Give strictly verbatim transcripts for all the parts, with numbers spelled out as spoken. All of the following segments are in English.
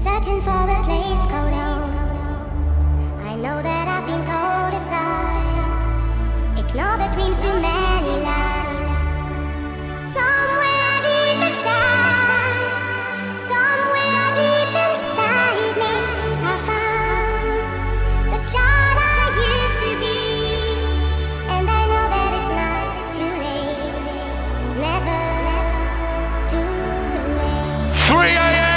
searching for a place called home. I know that I've been cold as ice. Ignore the dreams, too many lies. Somewhere deep inside, somewhere deep inside me, I found the child I used to be, and I know that it's not too late, never too late. three a m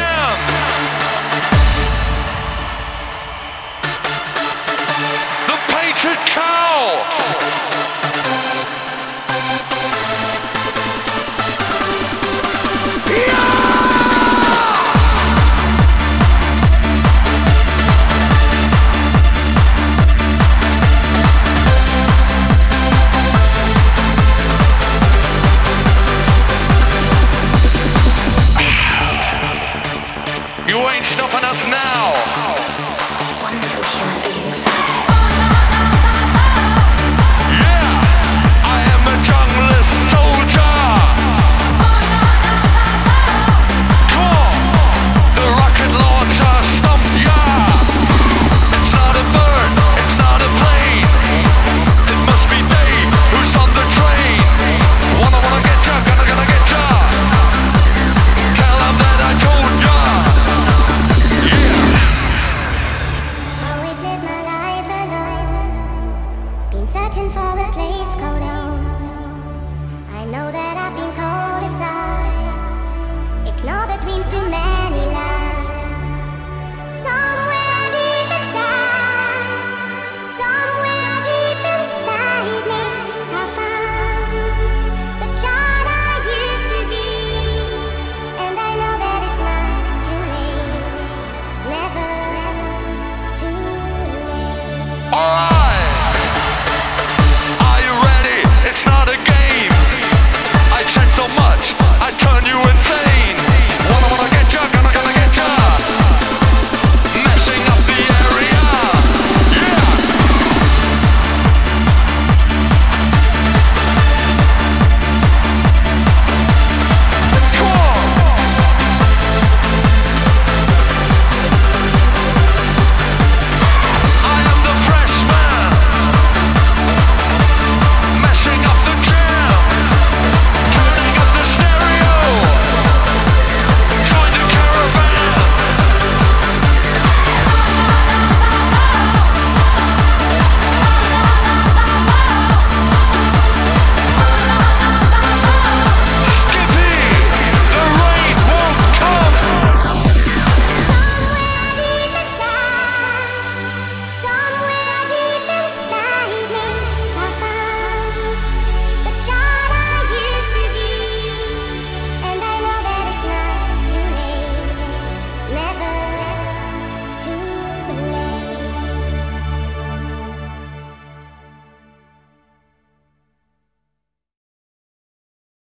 The Painted Cow! You ain't stopping us now.